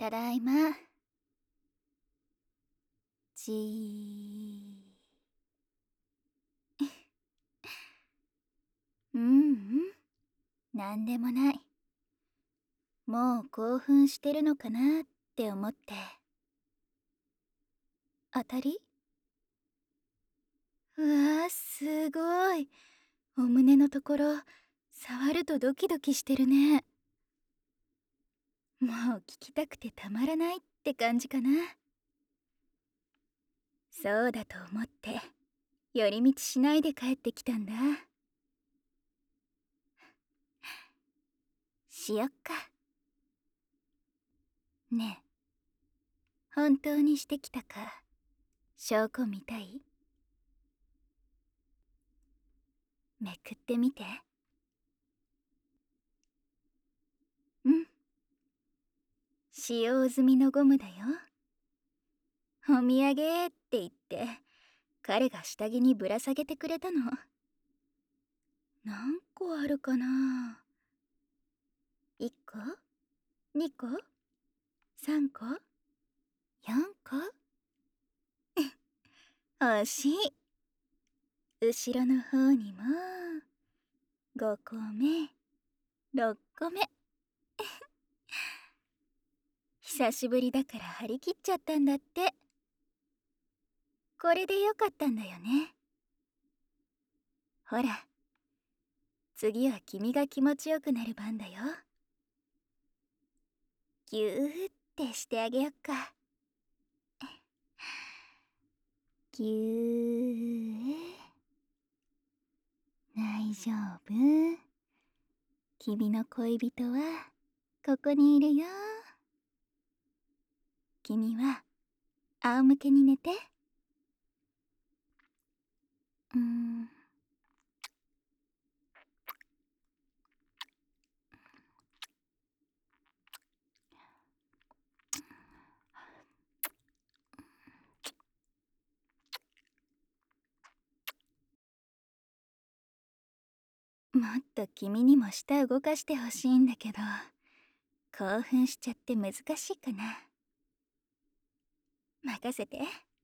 ただいま。じー。なんでもない。もう興奮してるのかなって思って。当たり？うわー、すごい。お胸のところ、触るとドキドキしてるね。もう聞きたくてたまらないって感じかな。そうだと思って、寄り道しないで帰ってきたんだ。しよっか。ねえ、本当にしてきたか、証拠見たい？めくってみて。うん。使用済みのゴムだよ。お土産って言って、彼が下着にぶら下げてくれたの。何個あるかな？ 1 個？ 2 個？ 3 個？ 4 個？惜しい。後ろの方にも5個目、6個目。久しぶりだから張り切っちゃったんだって。これでよかったんだよね。ほら、次は君が気持ちよくなる番だよ。ぎゅーってしてあげよっか。ぎゅー。大丈夫。君の恋人はここにいるよ。君は仰向けに寝て。もっと君にも舌動かしてほしいんだけど、興奮しちゃって難しいかな。任せて。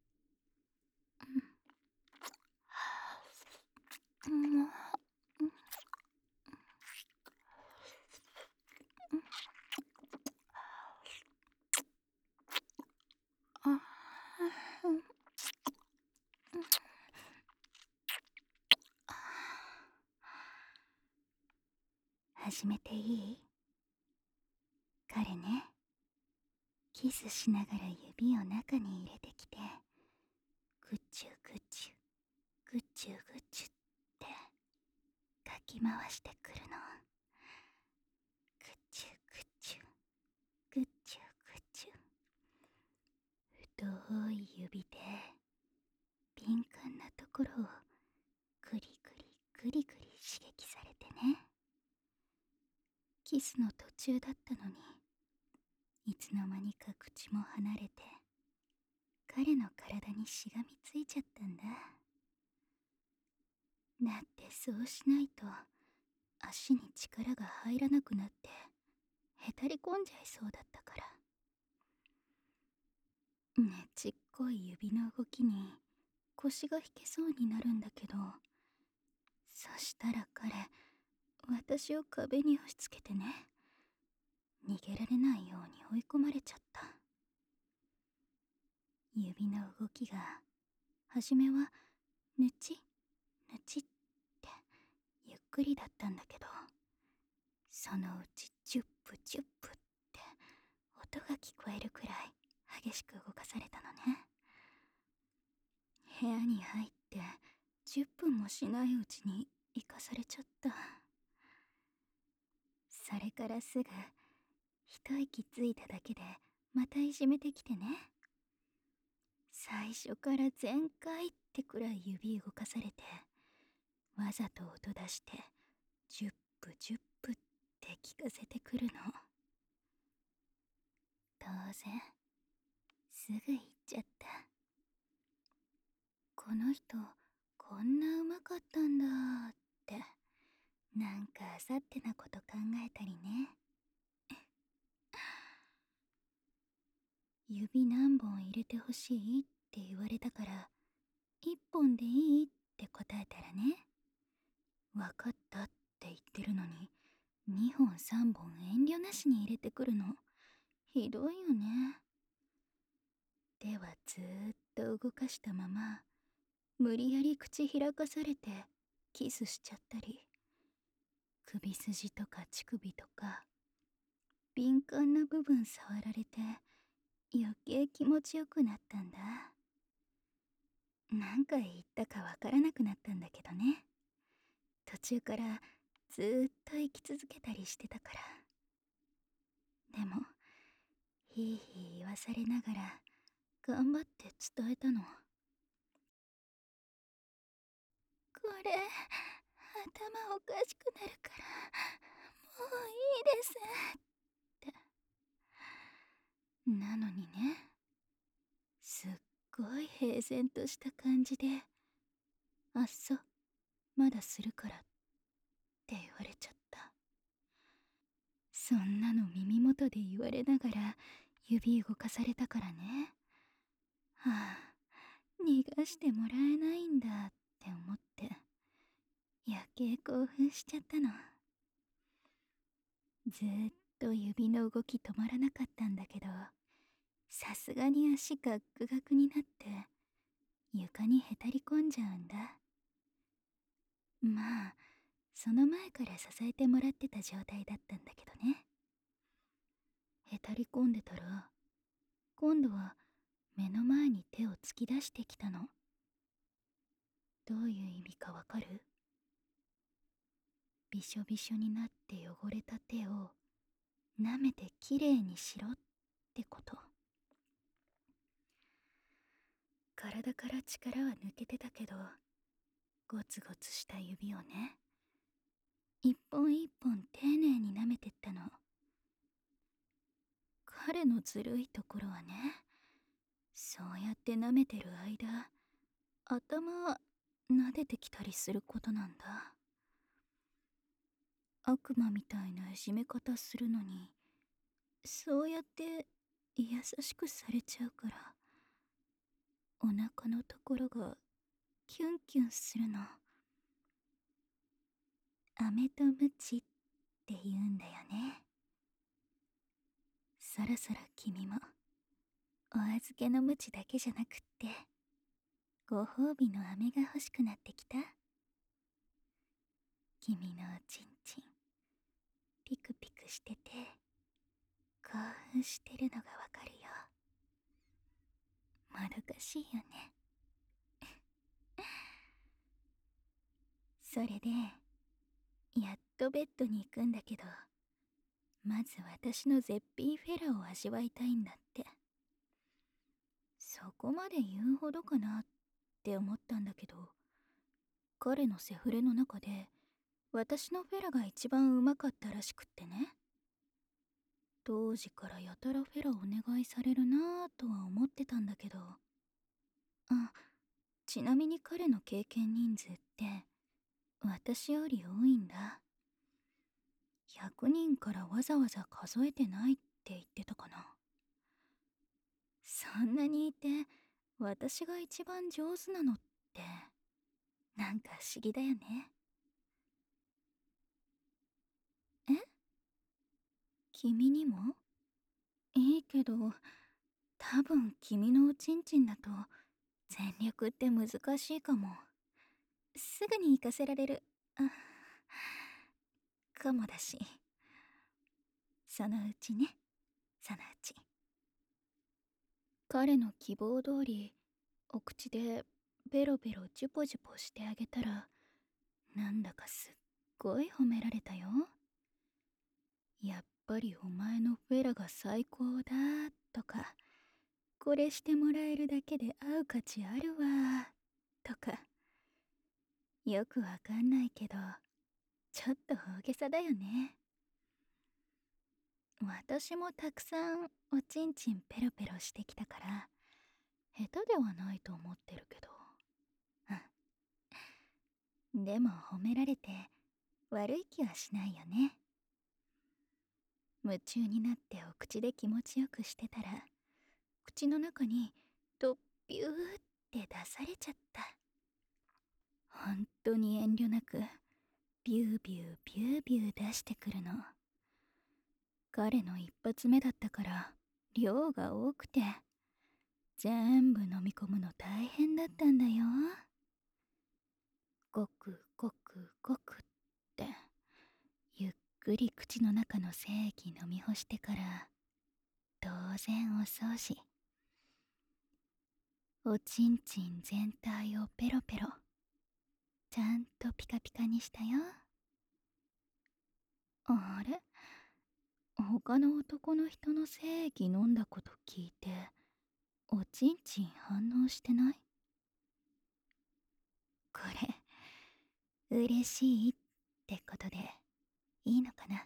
始めていい？彼ね、キスしながら指を中に入れてきて、グッチュグッチュ、グッチュグッチュってかき回してくるの。グッチュグッチュ、グッチュグッチュ。太い指で敏感なところをグリグリグリグリ刺激されてね。キスの途中だったのに、いつの間にか口も離れて、彼の体にしがみついちゃったんだ。だってそうしないと足に力が入らなくなってへたり込んじゃいそうだったから。ねちっこい指の動きに腰が引けそうになるんだけど、そしたら彼、私を壁に押し付けてね、逃げられないように追い込まれちゃった。指の動きが初めはぬちぬちってゆっくりだったんだけど、そのうちジュップジュップって音が聞こえるくらい激しく動かされたのね。部屋に入って10分もしないうちに行かされちゃった。それからすぐ一息ついただけでまたいじめてきてね。最初から全開ってくらい指動かされて、わざと音出してジュップジュップって聞かせてくるの。当然すぐ行っちゃった。この人こんなうまかったんだって、なんかあさってなこと考えたりね。 指何本入れてほしいって言われたから、1本でいいって答えたらね、わかったって言ってるのに、2本3本遠慮なしに入れてくるの。ひどいよね。手はずーっと動かしたまま、無理やり口開かされてキスしちゃったり、首筋とか乳首とか敏感な部分触られて余計気持ちよくなったんだ。何回言ったかわからなくなったんだけどね。途中からずーっと生き続けたりしてたから。でもひいひい言わされながら頑張って伝えたの。これ頭おかしくなるからもういいですって。なのにね、すっごい平然とした感じで、あっそ、まだするからって言われちゃった。そんなの耳元で言われながら指動かされたからね。はあ、逃がしてもらえないんだって思って余計興奮しちゃったの。ずーっと指の動き止まらなかったんだけど、さすがに足ガックガクになって床にへたり込んじゃうんだ。まあその前から支えてもらってた状態だったんだけどね。へたり込んでたら今度は目の前に手を突き出してきたの。どういう意味かわかる？びしょびしょになって汚れた手を舐めてきれいにしろってこと。体から力は抜けてたけど、ゴツゴツした指をね、一本一本丁寧に舐めてったの。彼のずるいところはね、そうやって舐めてる間、頭撫でてきたりすることなんだ。悪魔みたいないじめ方するのに、そうやって優しくされちゃうから、お腹のところがキュンキュンするの。飴とムチって言うんだよね。そろそろ君もお預けのムチだけじゃなくってご褒美の飴が欲しくなってきた？君のおちんちんピクピクしてて興奮してるのがわかるよ。もどかしいよね。それでやっとベッドに行くんだけど、まず私の絶品フェラを味わいたいんだって。そこまで言うほどかなって思ったんだけど、彼のセフレの中で私のフェラが一番うまかったらしくってね。当時からやたらフェラお願いされるなぁとは思ってたんだけど、あ、ちなみに彼の経験人数って私より多いんだ。100人からわざわざ数えてないって言ってたかな。そんなにいて私が一番上手なのってなんか不思議だよね。え？君にも？いいけど、多分君のおちんちんだと全力って難しいかも。すぐに行かせられる。あ、かもだし。そのうちね、そのうち。彼の希望通り、お口でベロベロジュポジュポしてあげたら、なんだかすっごい褒められたよ。やっぱりお前のフェラが最高だとか、これしてもらえるだけで会う価値あるわとか、よくわかんないけどちょっと大げさだよね。私もたくさんおちんちんペロペロしてきたから下手ではないと思ってるけど、うん、でも褒められて悪い気はしないよね。夢中になってお口で気持ちよくしてたら口の中にとビューって出されちゃった。本当に遠慮なくビュービュービュービュー出してくるの。彼の一発目だったから量が多くて全部飲み込むの大変だったんだよ。ごくごくごくってゆっくり口の中の精液飲み干してから当然お掃除。おちんちん全体をペロペロちゃんとピカピカにしたよ。あれ、他の男の人の精液飲んだこと聞いておちんちん反応してない？これ嬉しいってことでいいのかな？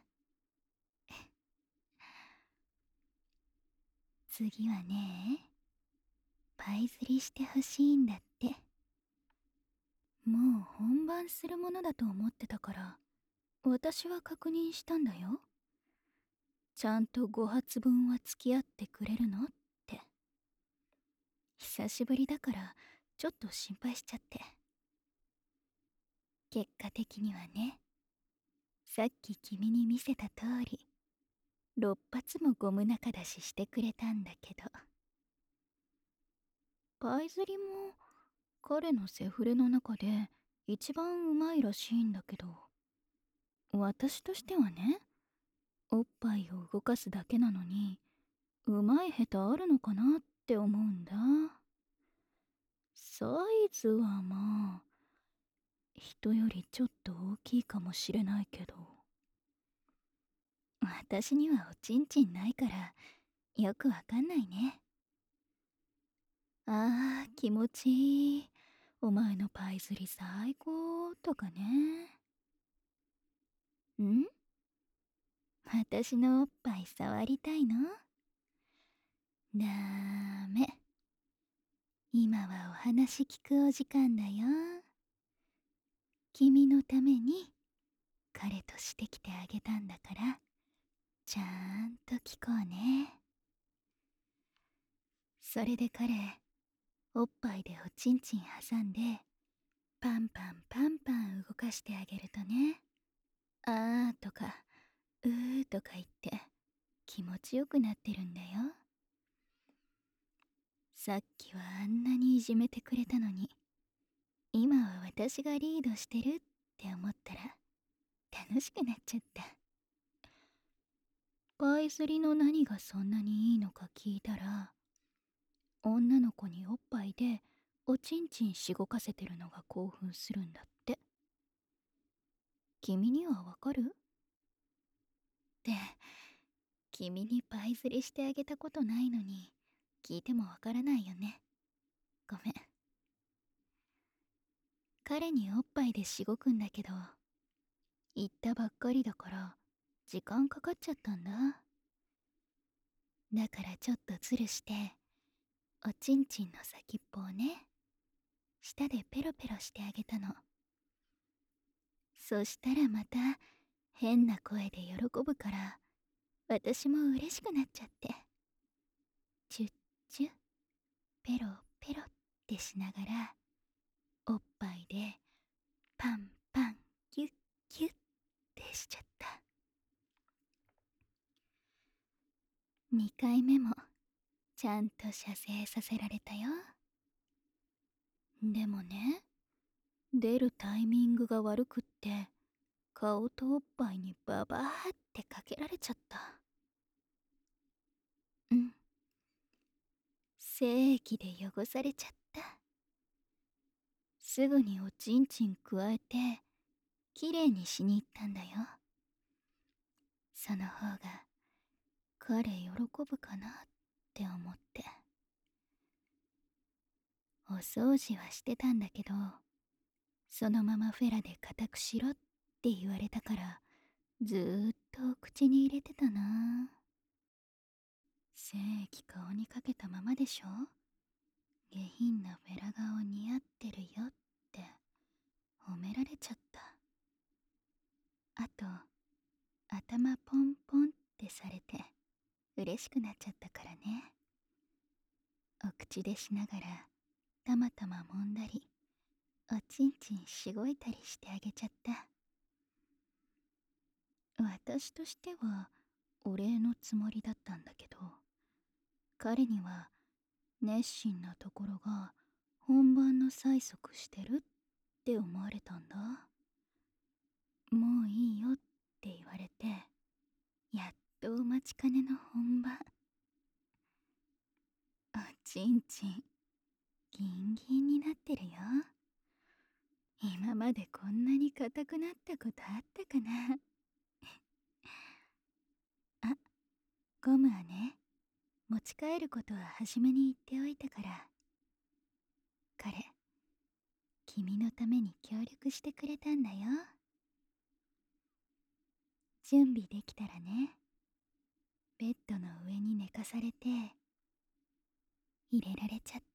次はね、パイ釣りしてほしいんだって。もう本番するものだと思ってたから私は確認したんだよ。ちゃんと5発分は付き合ってくれるのって。久しぶりだからちょっと心配しちゃって。結果的にはね、さっき君に見せた通り6発もゴム中出ししてくれたんだけど。パイ釣りも彼のセフレの中で一番うまいらしいんだけど、私としてはね、おっぱいを動かすだけなのにうまい下手あるのかなって思うんだ。サイズはまあ人よりちょっと大きいかもしれないけど、私にはおちんちんないからよくわかんないね。あー気持ちいい、お前のパイ釣り最高とかね。ん？私のおっぱい触りたいの？ダメ。今はお話聞くお時間だよ。君のために彼としてきてあげたんだからちゃんと聞こうね。それで彼、おっぱいでおちんちん挟んでパンパンパンパン動かしてあげるとね、あーとかうーとか言って気持ちよくなってるんだよ。さっきはあんなにいじめてくれたのに、今は私がリードしてるって思ったら楽しくなっちゃった。パイ釣りの何がそんなにいいのか聞いたら、女の子におっぱいでおちんちんしごかせてるのが興奮するんだって。君にはわかる？って君にパイ釣りしてあげたことないのに聞いてもわからないよね。ごめん。彼におっぱいでしごくんだけど、言ったばっかりだから時間かかっちゃったんだ。だからちょっとズルしておちんちんの先っぽをね、舌でペロペロしてあげたの。そしたらまた変な声で喜ぶから私も嬉しくなっちゃって、チュッチュペロペロってしながらおっぱいでパンパンキュッキュッってしちゃった。2回目もちゃんと射精させられたよ。でもね、出るタイミングが悪くって顔とおっぱいにババーってかけられちゃった。うん、精液で汚されちゃった。すぐにおちんちんくわえてきれいにしに行ったんだよ。その方が彼喜ぶかなって思って。お掃除はしてたんだけど、そのままフェラで固くしろって言われたからずーっと口に入れてたな。精液顔にかけたままでしょ。下品なフェラ顔似合ってるよって褒められちゃった。あと頭ポンポンってされて嬉しくなっちゃったからね。 お口でしながらたまたま揉んだり、おちんちんしごいたりしてあげちゃった。私としてはお礼のつもりだったんだけど、彼には熱心なところが本番の催促してるって思われたんだ。もういいよって言われて、やっとお待ちかねの本番。おちんちんギンギンになってるよ。今までこんなに硬くなったことあったかな。あ、ゴムはね、持ち帰ることは初めに言っておいたから。彼、君のために協力してくれたんだよ。準備できたらね、ベッドの上に寝かされて入れられちゃった。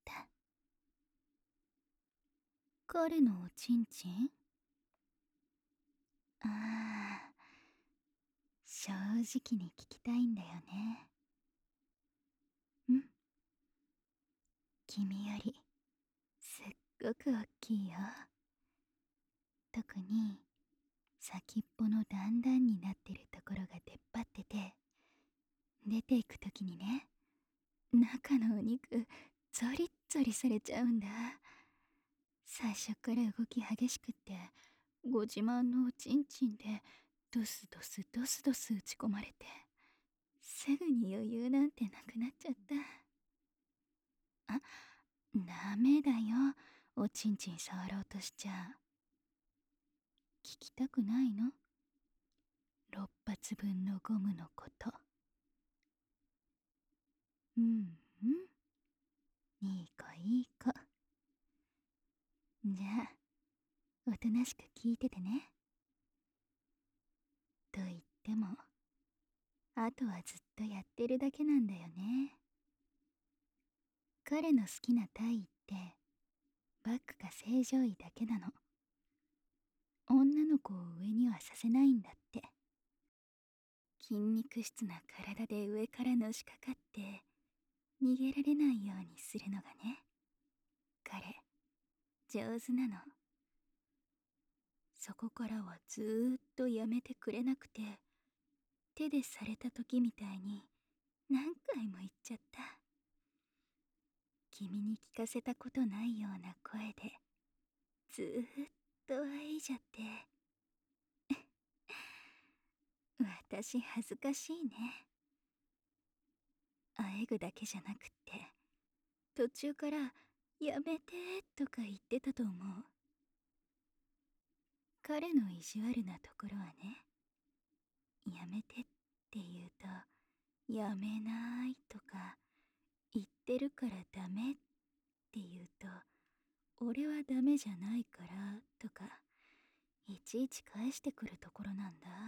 彼のおちんちん、ああ、正直に聞きたいんだよね。ん、君よりすっごく大きいよ。特に先っぽの段々になってるところが出っ張ってて、出ていくときにね、中のお肉ゾリッゾリされちゃうんだ。最初から動き激しくって、ご自慢のおちんちんでドスドスドスドス打ち込まれて、すぐに余裕なんてなくなっちゃった。あ、ダメだよ、おちんちん触ろうとしちゃ。聞きたくないの？6発分のゴムのこと。うんうん、いい子いい子。じゃあおとなしく聞いててね。と言っても、あとはずっとやってるだけなんだよね。彼の好きな体位ってバックか正常位だけなの。女の子を上にはさせないんだって。筋肉質な体で上からのしかかって逃げられないようにするのがね、彼上手なの。そこからはずーっとやめてくれなくて、手でされた時みたいに何回も言っちゃった。君に聞かせたことないような声でずーっと喘いじゃって。私恥ずかしいね。喘ぐだけじゃなくって途中からやめてとか言ってたと思う。彼の意地悪なところはね、やめてって言うとやめないとか、言ってるからダメって言うと俺はダメじゃないからとか、いちいち返してくるところなんだ。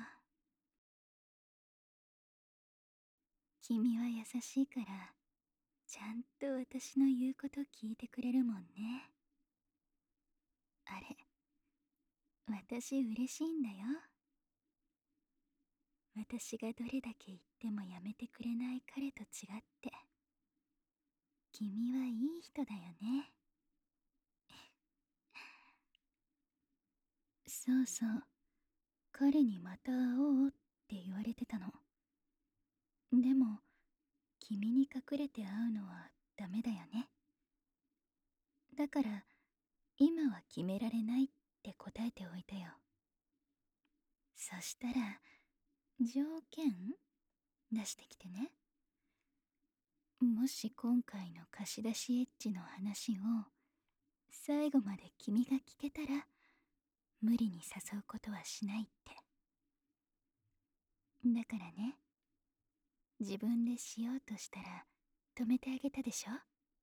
君は優しいからちゃんと私の言うこと聞いてくれるもんね。あれ、私嬉しいんだよ。私がどれだけ言ってもやめてくれない彼と違って、君はいい人だよね。そうそう、彼にまた会おうって言われてたの。でも君に隠れて会うのはダメだよね。だから今は決められないって答えておいたよ。そしたら条件出してきてね。もし今回の貸し出しエッチの話を最後まで君が聞けたら、無理に誘うことはしないって。だからね、自分でしようとしたら止めてあげたでしょ。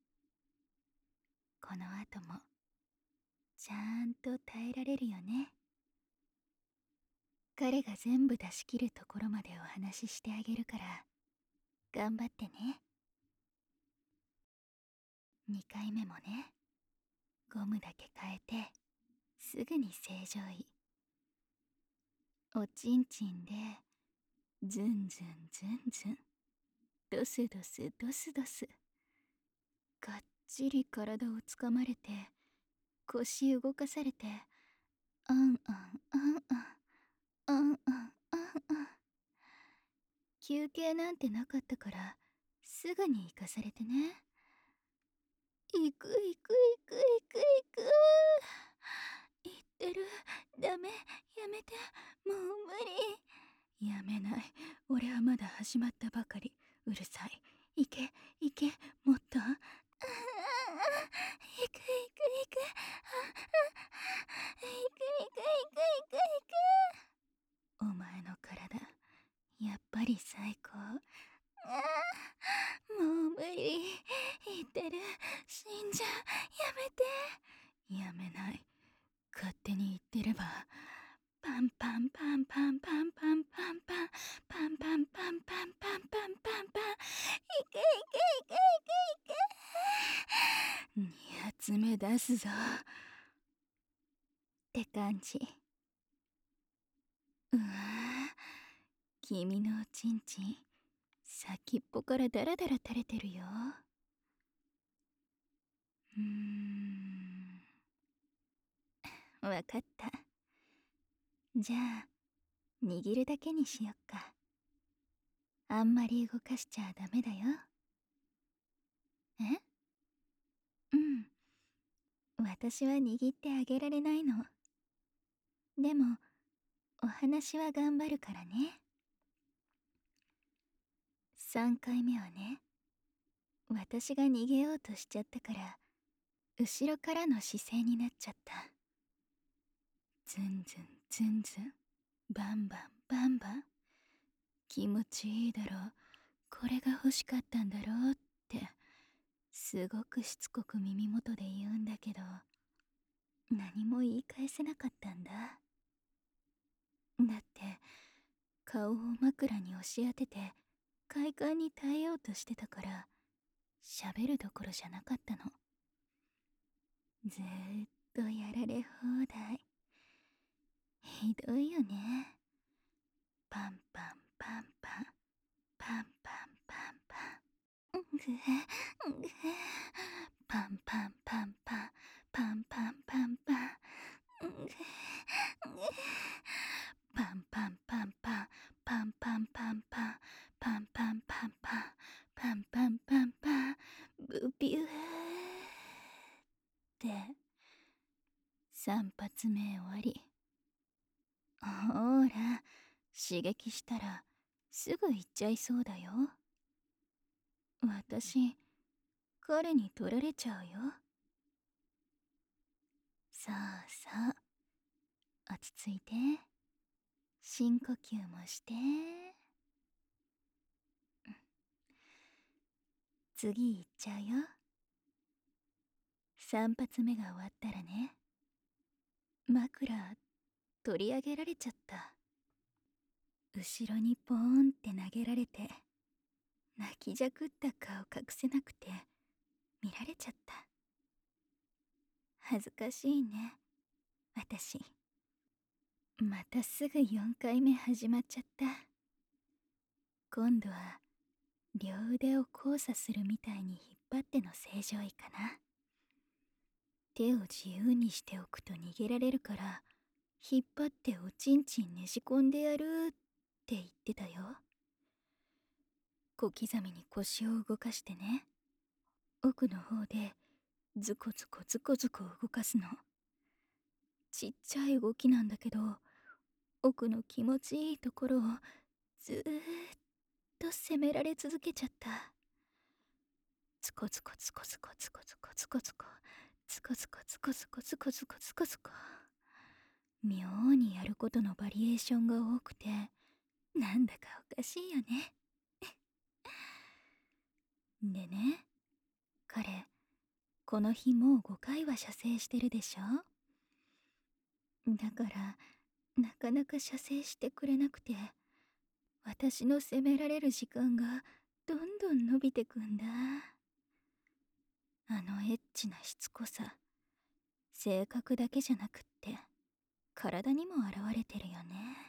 この後もちゃんと耐えられるよね。彼が全部出し切るところまでお話ししてあげるから頑張ってね。2回目もね、ゴムだけ変えてすぐに正常位。おちんちんでズンズンズンズン、ドスドスドスドス。 がっちり体をつかまれて、腰動かされて、あんあんあんあん、あんあんあんあん。休憩なんてなかったから、すぐに行かされてね。行く行く行く行く行く。言ってる。ダメ。やめて。もう無理。やめない。俺はまだ始まったばかり。うるさい。行け、行け、もっと。行く行く行く行く。行く行く行く行く行く。お前の体、やっぱり最高。もう無理。言ってる。死んじゃう。やめて。やめない。勝手に言ってれば。パンパンパンパンパンパンパンパンパンパンパンパンパンパンパンパン。いけいけいけいけいけ。2発目出すぞ。って感じ。うわぁ、君のおちんちん、先っぽからダラダラ垂れてるよ。わかった。じゃあ、握るだけにしよっか。あんまり動かしちゃダメだよ。え？うん。私は握ってあげられないの。でも、お話は頑張るからね。3回目はね、私が逃げようとしちゃったから、後ろからの姿勢になっちゃった。ズンズンズンズン、バンバンバンバン。気持ちいいだろう。これが欲しかったんだろうって、すごくしつこく耳元で言うんだけど、何も言い返せなかったんだ。だって、顔を枕に押し当てて、快感に耐えようとしてたから、喋るどころじゃなかったの。ずーっとやられ放題。ひどいよね。パンパンパンパン、パンパンパンパン。ぐぐパンパンパンパン、パンパンパンパン。ぐぐパンパンパンパン、パンパンパンパン、パンパンパンパン、パンパンパンパン。ブピューって、3発目終わり。ほーら、刺激したらすぐ行っちゃいそうだよ。私、彼に取られちゃうよ。そうそう。落ち着いて。深呼吸もして。次行っちゃうよ。3発目が終わったらね。枕、取り上げられちゃった。後ろにポーンって投げられて、泣きじゃくった顔隠せなくて、見られちゃった。恥ずかしいね、私。またすぐ4回目始まっちゃった。今度は、両腕を交差するみたいに引っ張っての正常位かな。手を自由にしておくと逃げられるから、引っ張っておちんちんねじ込んでやるって言ってたよ。小刻みに腰を動かしてね。奥の方でズコズコズコズコ動かすの。ちっちゃい動きなんだけど、奥の気持ちいいところをずーっと責められ続けちゃった。ズコズコズコズコズコズコズコズコズコズコズコズコズコズコズコズコ。妙にやることのバリエーションが多くて、なんだかおかしいよね。でね、彼、この日もう5回は射精してるでしょ？だから、なかなか射精してくれなくて、私の責められる時間がどんどん伸びてくんだ。あのエッチなしつこさ、性格だけじゃなくって、体にも現れてるよね。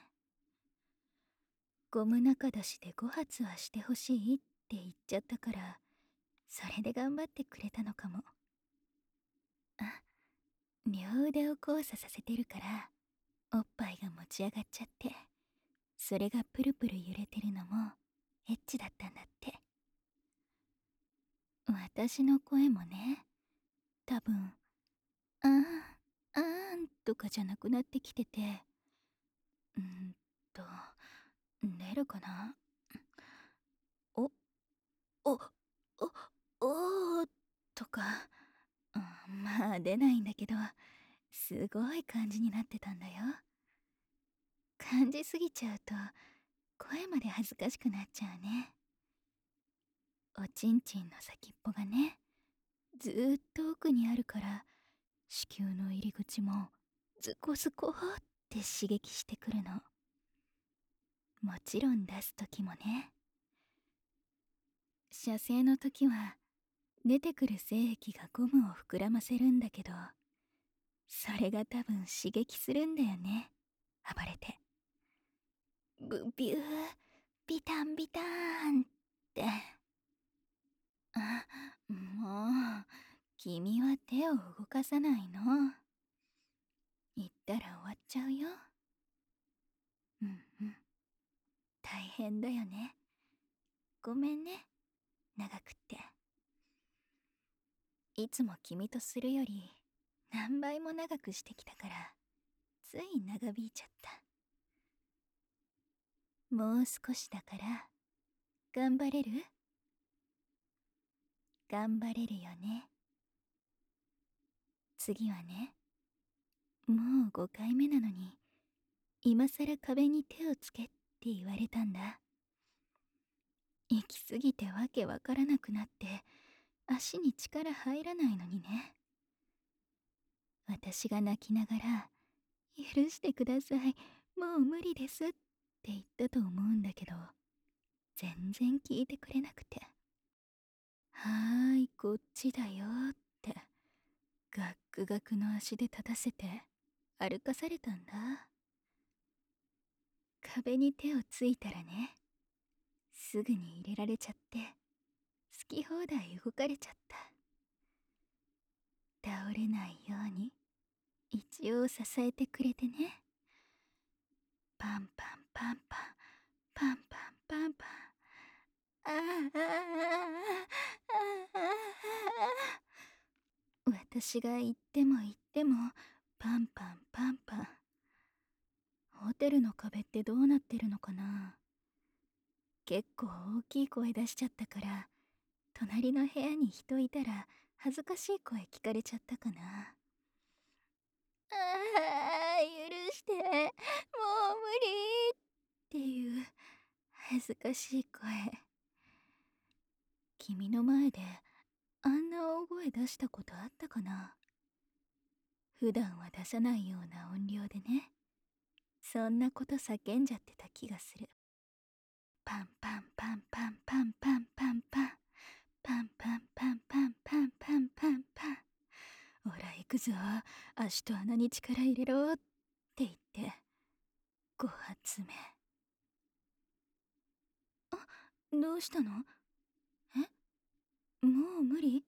ゴム中出しで5発はしてほしいって言っちゃったから、 それで頑張ってくれたのかも。あ、両腕を交差させてるからおっぱいが持ち上がっちゃって、それがプルプル揺れてるのもエッチだったんだって。私の声もね、多分あーんあーんとかじゃなくなってきてて、うーんと出るかな。おおおおーとか、まあ出ないんだけど、すごい感じになってたんだよ。感じすぎちゃうと声まで恥ずかしくなっちゃうね。おちんちんの先っぽがね、ずーっと奥にあるから、子宮の入り口もズコズコって刺激してくるの。もちろん出す時もね。射精の時は出てくる精液がゴムを膨らませるんだけど、それが多分刺激するんだよね、暴れて。ブビュービタンビターンって。あ、もう君は手を動かさないの。言ったら終わっちゃうよ。うんうん、大変だよね。ごめんね、長くって。いつも君とするより何倍も長くしてきたから、つい長引いちゃった。もう少しだから頑張れる？頑張れるよね。次はね、もう5回目なのに今さら壁に手をつけって言われたんだ。行き過ぎてわけわからなくなって足に力入らないのにね。私が泣きながら許してください、もう無理ですって言ったと思うんだけど、全然聞いてくれなくて。はーい、こっちだよってガックガクの足で立たせて歩かされたんだ。壁に手をついたらね、すぐに入れられちゃって好き放題動かれちゃった。倒れないように一応支えてくれてね。パンパンパンパンパンパンパンパン、ああああああ、私が言っても言ってもパンパンパンパン。ホテルの壁ってどうなってるのかな。結構大きい声出しちゃったから、隣の部屋に人いたら恥ずかしい声聞かれちゃったかな。ああ、許して、もう無理っていう恥ずかしい声。君の前であんな大声出したことあったかな。普段は出さないような音量でね、そんなこと叫んじゃってた気がする。パンパンパンパンパンパンパンパンパンパンパンパンパンパンパンパン。ほら行くぞ、足と穴に力入れろって言って5発目。あ、どうしたの？え、もう無理？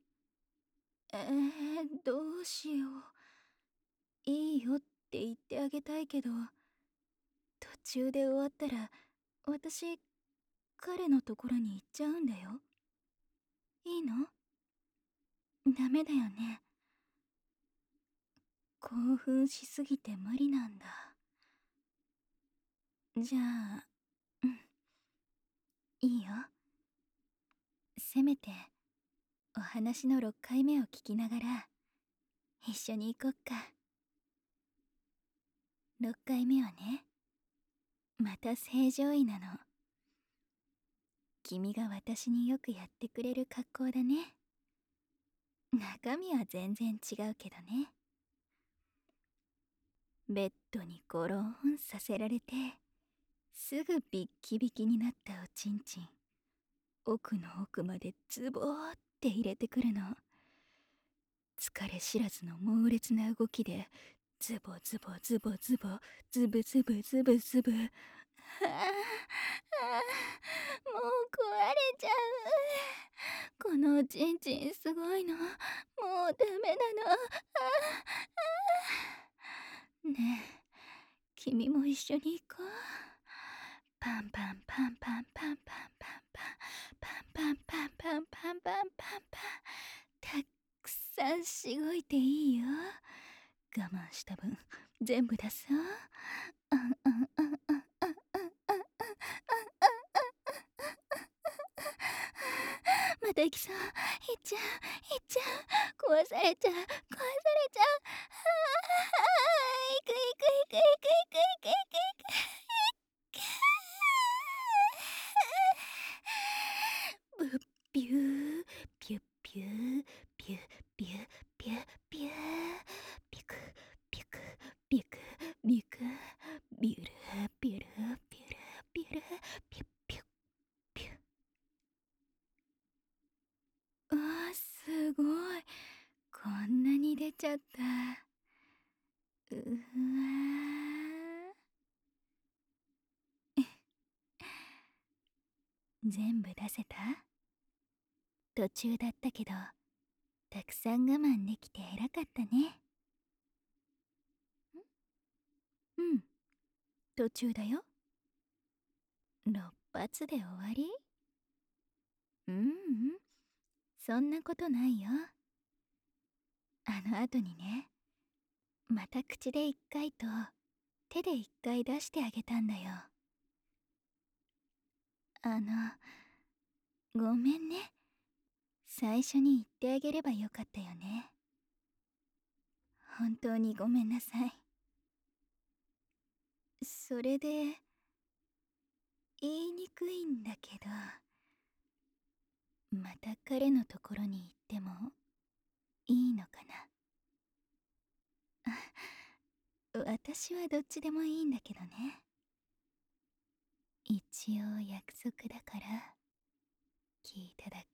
どうしよう。いいよって言ってあげたいけど、途中で終わったら私彼のところに行っちゃうんだよ。いいの？ダメだよね。興奮しすぎて無理なんだ。じゃあ、うん、いいよ。せめてお話の6回目を聞きながら一緒に行こっか。6回目はね、また正常位なの。君が私によくやってくれる格好だね。中身は全然違うけどね。ベッドにゴロンさせられて、すぐビッキビキになったおちんちん、奥の奥までズボーって入れてくるの。疲れ知らずの猛烈な動きで、ズボズボズボズボ、ズブズブズブズブ。ああ、もう壊れちゃう。 このおちんちんすごいの。もうダメなの。ねえ、君も一緒に行こう。パンパンパンパンパンパンパンパンパンパンパンパンパンパンパンパン、たくさんしごいていいよ。我慢した分全部出そう。また行きそう。行っちゃう、行っちゃう。壊されちゃう、壊されちゃう。行く行く行く行く行く行く行く行く。ブッビューピュッピューピュッピュッピュッピューピクピクピクピクビュルビュルビュルビュルピュッピュッピュッ。わあ、すごい。こんなに出ちゃった。うわー。全部出せた？途中だったけど、たくさん我慢できて偉かったね。うん、途中だよ。6発で終わり？うんうん、そんなことないよ。あの後にね、また口で1回と手で1回出してあげたんだよ。ごめんね。最初に言ってあげればよかったよね。本当にごめんなさい。それで、言いにくいんだけど、また彼のところに行ってもいいのかな。私はどっちでもいいんだけどね。一応約束だから聞いただ